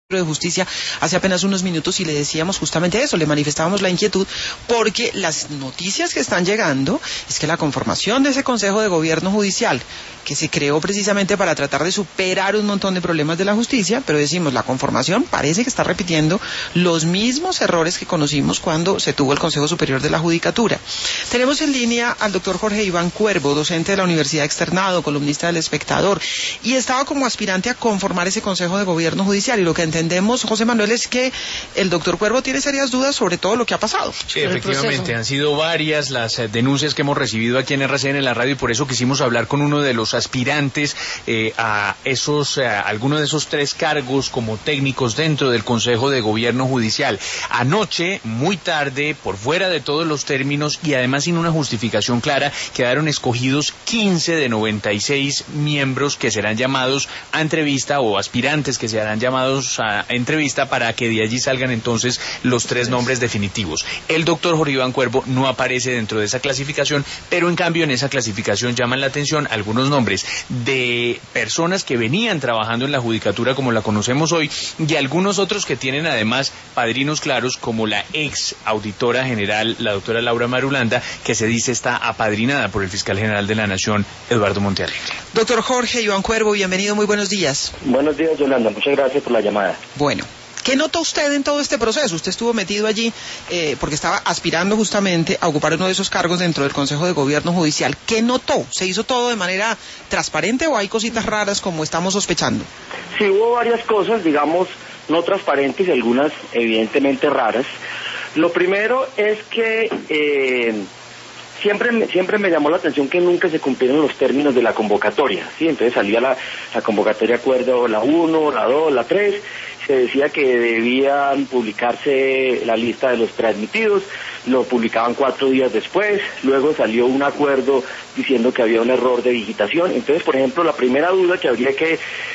de Justicia hace apenas unos minutos y le decíamos justamente eso, le manifestábamos la inquietud porque las noticias que están llegando es que la conformación de ese Consejo de Gobierno Judicial, que se creó precisamente para tratar de superar un montón de problemas de la justicia, pero decimos, la conformación parece que está repitiendo los mismos errores que conocimos cuando se tuvo el Consejo Superior de la Judicatura. Tenemos en línea al doctor Jorge Iván Cuervo, docente de la Universidad Externado, columnista del Espectador, y estaba como aspirante a conformar ese Consejo de Gobierno Judicial, y lo que entendemos, José Manuel, es que el doctor Cuervo tiene serias dudas sobre todo lo que ha pasado. Sí, efectivamente, han sido varias las denuncias que hemos recibido aquí en RCN en la radio, y por eso quisimos hablar con uno de los aspirantes a algunos de esos 3 cargos como técnicos dentro del Consejo de Gobierno Judicial. Anoche, muy tarde, por fuera de todos los términos y además sin una justificación clara, quedaron escogidos 15 de 96 miembros que serán llamados a entrevista, o aspirantes que serán llamados a entrevista, para que de allí salgan entonces los 3 nombres definitivos. El doctor Jorge Iván Cuervo no aparece dentro de esa clasificación, pero en cambio en esa clasificación llaman la atención algunos nombres de personas que venían trabajando en la judicatura como la conocemos hoy, y algunos otros que tienen además padrinos claros, como la ex auditora general, la doctora Laura Marulanda, que se dice está apadrinada por el fiscal general de la Nación, Eduardo Montealegre. Doctor Jorge Iván Cuervo, bienvenido, muy buenos días. Buenos días, Yolanda, muchas gracias por la llamada. Bueno, ¿qué notó usted en todo este proceso? Usted estuvo metido allí porque estaba aspirando justamente a ocupar uno de esos cargos dentro del Consejo de Gobierno Judicial. ¿Qué notó? ¿Se hizo todo de manera transparente o hay cositas raras como estamos sospechando? Sí, hubo varias cosas, digamos, no transparentes y algunas evidentemente raras. Lo primero es que siempre me llamó la atención que nunca se cumplieron los términos de la convocatoria, ¿sí? Entonces salía la convocatoria acuerdo la 1, la 2, la 3, se decía que debían publicarse la lista de los preadmitidos, lo publicaban 4 días después, luego salió un acuerdo diciendo que había un error de digitación. Entonces, por ejemplo, la primera duda que habría que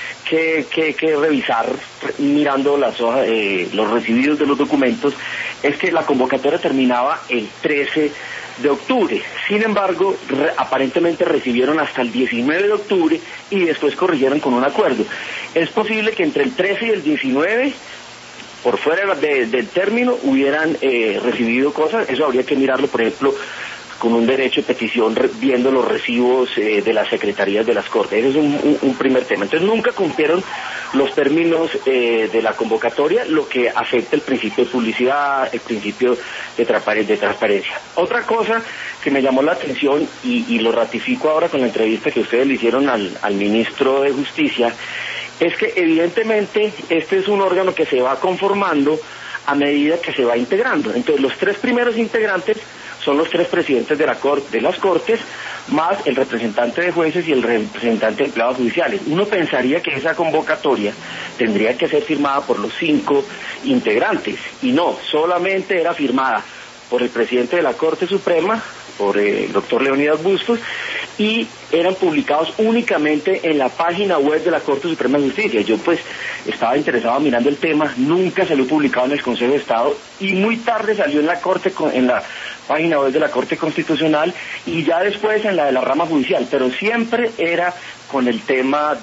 revisar mirando las hojas, los recibidos de los documentos, es que la convocatoria terminaba el 13 de octubre. Sin embargo, aparentemente recibieron hasta el 19 de octubre y después corrigieron con un acuerdo. Es posible que entre el 13 y el 19, por fuera del término, hubieran recibido cosas. Eso habría que mirarlo, por ejemplo, con un derecho de petición, viendo los recibos de las secretarías de las Cortes. Ese es un primer tema. Entonces nunca cumplieron los términos de la convocatoria, lo que afecta el principio de publicidad, el principio de transparencia. Otra cosa que me llamó la atención, y lo ratifico ahora con la entrevista que ustedes le hicieron al ministro de Justicia, es que evidentemente este es un órgano que se va conformando a medida que se va integrando. Entonces los 3 primeros integrantes son los 3 presidentes de las Cortes, más el representante de jueces y el representante de empleados judiciales. Uno pensaría que esa convocatoria tendría que ser firmada por los 5 integrantes, y no, solamente era firmada por el presidente de la Corte Suprema, por el doctor Leonidas Bustos, y eran publicados únicamente en la página web de la Corte Suprema de Justicia. Yo pues estaba interesado mirando el tema, nunca salió publicado en el Consejo de Estado, y muy tarde salió en la página web de la Corte Constitucional, y ya después en la de la rama judicial, pero siempre era con el tema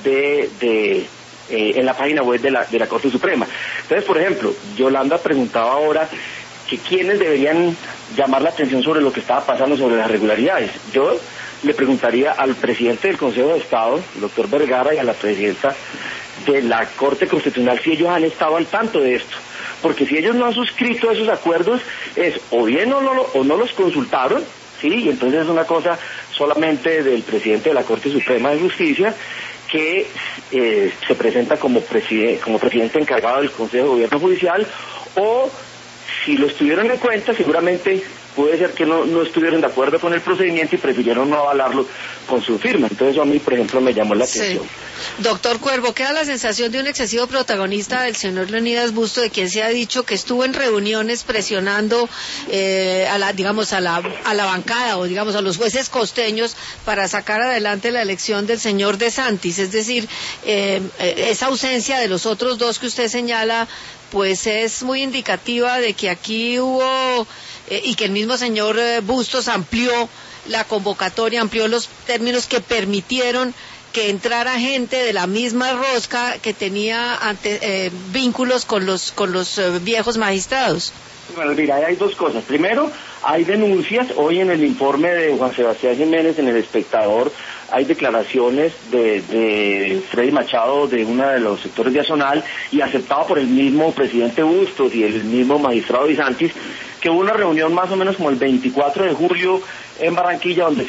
en la página web de la Corte Suprema. Entonces, por ejemplo, Yolanda preguntaba ahora que quiénes deberían llamar la atención sobre lo que estaba pasando, sobre las irregularidades. Yo le preguntaría al presidente del Consejo de Estado, el doctor Vergara, y a la presidenta de la Corte Constitucional si ellos han estado al tanto de esto. Porque si ellos no han suscrito esos acuerdos, es o bien o no los consultaron, ¿sí? Y entonces es una cosa solamente del presidente de la Corte Suprema de Justicia, que se presenta como presidente encargado del Consejo de Gobierno Judicial, o si lo estuvieron en cuenta, seguramente puede ser que no estuvieron de acuerdo con el procedimiento y prefirieron no avalarlo con su firma. Entonces eso a mí, por ejemplo, me llamó la atención. Doctor Cuervo, queda la sensación de un excesivo protagonista del señor Leonidas Busto, de quien se ha dicho que estuvo en reuniones presionando a la bancada, o digamos a los jueces costeños, para sacar adelante la elección del señor De Santis. Es decir, esa ausencia de los otros 2 que usted señala, pues es muy indicativa de que aquí hubo, y que el mismo señor Bustos amplió la convocatoria, amplió los términos que permitieron que entrara gente de la misma rosca que tenía vínculos con los viejos magistrados? Bueno, mira, hay dos cosas. Primero, hay denuncias. Hoy en el informe de Juan Sebastián Jiménez en El Espectador hay declaraciones de Freddy Machado, de uno de los sectores de Azonal, y aceptado por el mismo presidente Bustos y el mismo magistrado Di Santis, que hubo una reunión más o menos como el 24 de julio en Barranquilla, donde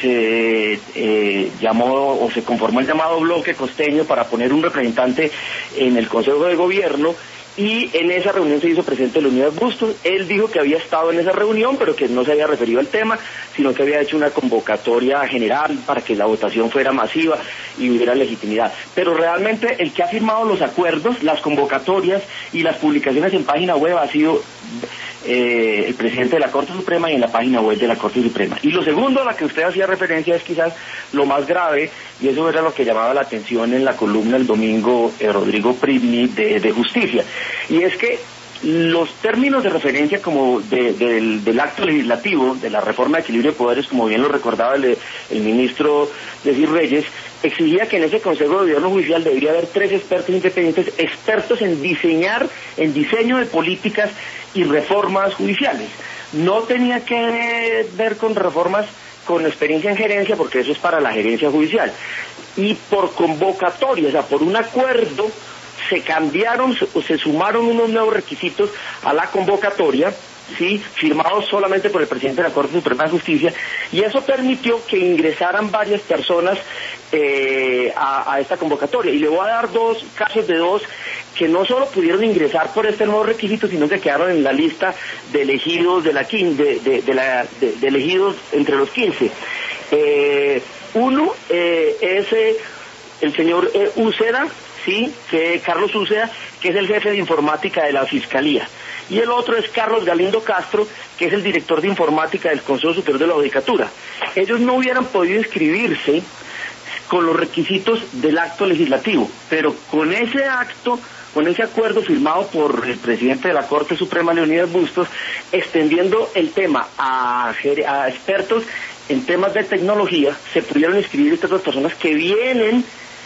se llamó o se conformó el llamado bloque costeño para poner un representante en el Consejo de Gobierno. Y en esa reunión se hizo presente Leonidas Bustos. Él dijo que había estado en esa reunión, pero que no se había referido al tema, sino que había hecho una convocatoria general para que la votación fuera masiva y hubiera legitimidad. Pero realmente el que ha firmado los acuerdos, las convocatorias y las publicaciones en página web ha sido el presidente de la Corte Suprema y en la página web de la Corte Suprema. Y lo segundo a la que usted hacía referencia es quizás lo más grave, y eso era lo que llamaba la atención en la columna el domingo Rodrigo Pribni de Justicia, y es que los términos de referencia como del acto legislativo, de la reforma de equilibrio de poderes, como bien lo recordaba el ministro Decir Reyes, exigía que en ese Consejo de Gobierno Judicial debería haber 3 expertos independientes, expertos en diseño de políticas y reformas judiciales. No tenía que ver con reformas con experiencia en gerencia, porque eso es para la gerencia judicial. Y por convocatoria, o sea, por un acuerdo, se cambiaron o se sumaron unos nuevos requisitos a la convocatoria, ¿sí?, firmados solamente por el presidente de la Corte Suprema de Justicia, y eso permitió que ingresaran varias personas a esta convocatoria. Y le voy a dar casos de dos que no solo pudieron ingresar por este nuevo requisito, sino que quedaron en la lista de elegidos de elegidos entre los 15. Uno es el señor Uceda, sí, Carlos Uceda, que es el jefe de informática de la Fiscalía. Y el otro es Carlos Galindo Castro, que es el director de informática del Consejo Superior de la Judicatura. Ellos no hubieran podido inscribirse con los requisitos del acto legislativo, pero con ese acuerdo firmado por el presidente de la Corte Suprema, Leonidas Bustos, extendiendo el tema a expertos en temas de tecnología, se pudieron inscribir estas dos personas que vienen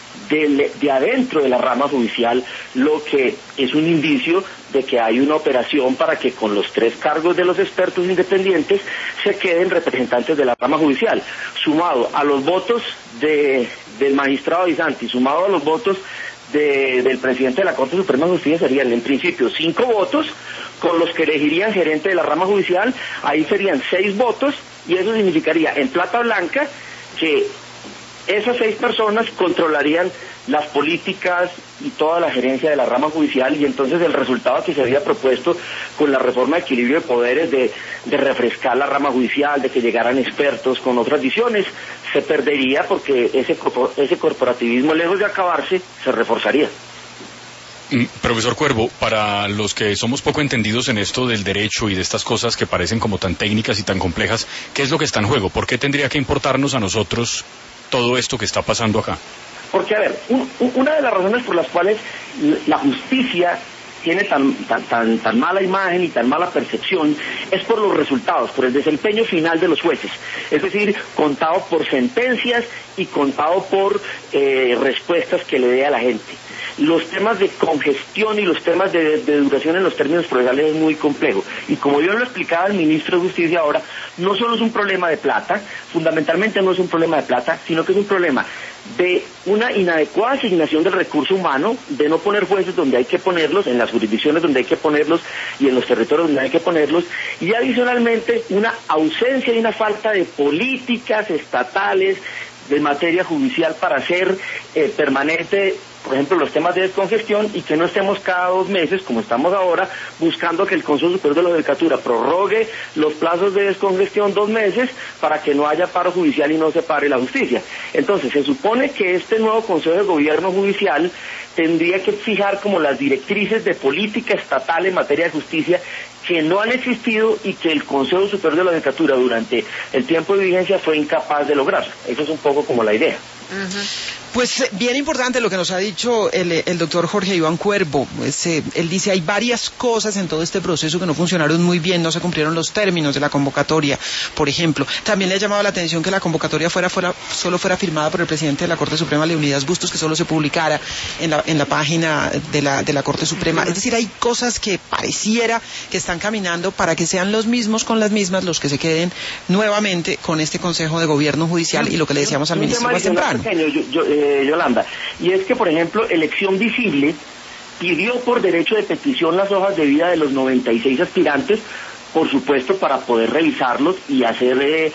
de adentro de la rama judicial, lo que es un indicio de que hay una operación para que con los 3 cargos de los expertos independientes se queden representantes de la rama judicial, sumado a los votos del magistrado Di Santis, sumado a los votos del presidente de la Corte Suprema de Justicia, serían en principio 5 votos, con los que elegirían gerente de la rama judicial, ahí serían 6 votos, y eso significaría en plata blanca que esas 6 personas controlarían las políticas y toda la gerencia de la rama judicial, y entonces el resultado que se había propuesto con la reforma de equilibrio de poderes de refrescar la rama judicial, de que llegaran expertos con otras visiones, se perdería, porque ese corporativismo, lejos de acabarse, se reforzaría. Profesor Cuervo, para los que somos poco entendidos en esto del derecho y de estas cosas que parecen como tan técnicas y tan complejas, ¿qué es lo que está en juego? ¿Por qué tendría que importarnos a nosotros todo esto que está pasando acá? Porque, a ver, una de las razones por las cuales la justicia tiene tan mala imagen y tan mala percepción es por los resultados, por el desempeño final de los jueces, es decir, contado por sentencias y contado por respuestas que le dé a la gente. Los temas de congestión y los temas de duración en los términos procesales es muy complejo. Y como yo lo explicaba el ministro de Justicia ahora, no solo es un problema de plata, fundamentalmente no es un problema de plata, sino que es un problema de una inadecuada asignación del recurso humano, de no poner jueces donde hay que ponerlos, en las jurisdicciones donde hay que ponerlos y en los territorios donde hay que ponerlos, y adicionalmente una ausencia y una falta de políticas estatales de materia judicial para hacer permanente, por ejemplo, los temas de descongestión, y que no estemos cada 2 meses, como estamos ahora, buscando que el Consejo Superior de la Judicatura prorrogue los plazos de descongestión 2 meses para que no haya paro judicial y no se pare la justicia. Entonces, se supone que este nuevo Consejo de Gobierno Judicial tendría que fijar como las directrices de política estatal en materia de justicia, que no han existido y que el Consejo Superior de la Judicatura durante el tiempo de vigencia fue incapaz de lograr. Eso es un poco como la idea. Pues bien importante lo que nos ha dicho el doctor Jorge Iván Cuervo. Él dice hay varias cosas en todo este proceso que no funcionaron muy bien, no se cumplieron los términos de la convocatoria, por ejemplo. También le ha llamado la atención que la convocatoria solo fuera firmada por el presidente de la Corte Suprema, Leonidas Bustos, que solo se publicara en la página de la Corte Suprema. Es decir, hay cosas que pareciera que están caminando para que sean los mismos con las mismas los que se queden nuevamente con este Consejo de Gobierno Judicial y lo que le decíamos al ministro más temprano. Yolanda, y es que, por ejemplo, Elección Visible pidió por derecho de petición las hojas de vida de los 96 aspirantes, por supuesto, para poder revisarlos y hacer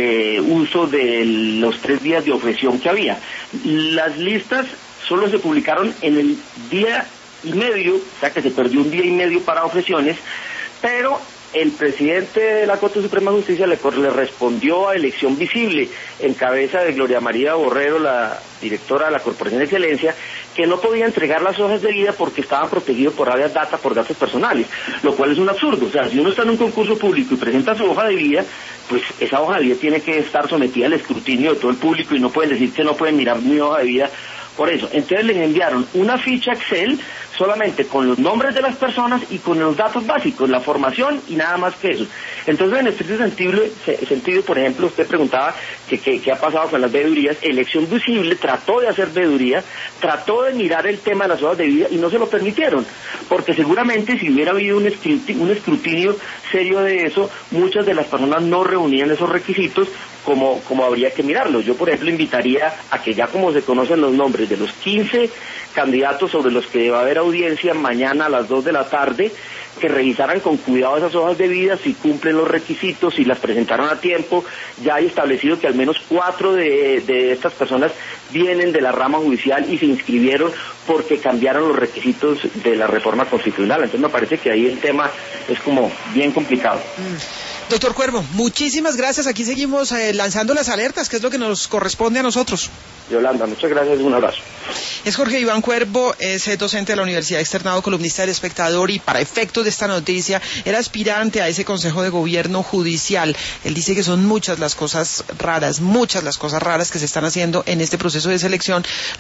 uso de los 3 días de objeción que había. Las listas solo se publicaron en el día y medio, o sea que se perdió un día y medio para objeciones, pero el presidente de la Corte Suprema de Justicia le respondió a Elección Visible, en cabeza de Gloria María Borrero, la directora de la Corporación de Excelencia, que no podía entregar las hojas de vida porque estaban protegidos por habeas data, por datos personales, lo cual es un absurdo. O sea, si uno está en un concurso público y presenta su hoja de vida, pues esa hoja de vida tiene que estar sometida al escrutinio de todo el público y no pueden decir que no pueden mirar mi hoja de vida. Por eso, entonces les enviaron una ficha Excel solamente con los nombres de las personas y con los datos básicos, la formación y nada más que eso. Entonces, en este sentido, por ejemplo, usted preguntaba qué ha pasado con las veedurías. Elección Visible trató de hacer veeduría, trató de mirar el tema de las hojas de vida y no se lo permitieron, porque seguramente si hubiera habido un escrutinio serio de eso, muchas de las personas no reunían esos requisitos como habría que mirarlos. Yo, por ejemplo, invitaría a que ya como se conocen los nombres de los 15 candidatos sobre los que va a haber audiencia mañana a las 2 de la tarde, que revisaran con cuidado esas hojas de vida, si cumplen los requisitos, si las presentaron a tiempo. Ya hay establecido que al menos 4 de estas personas vienen de la rama judicial y se inscribieron porque cambiaron los requisitos de la reforma constitucional. Entonces me parece que ahí el tema es como bien complicado. Doctor Cuervo, muchísimas gracias. Aquí seguimos lanzando las alertas, que es lo que nos corresponde a nosotros. Yolanda, muchas gracias y un abrazo. Es Jorge Iván Cuervo, es docente de la Universidad Externado, columnista del Espectador, y para efectos de esta noticia era aspirante a ese Consejo de Gobierno Judicial. Él dice que son muchas las cosas raras que se están haciendo en este proceso de selección.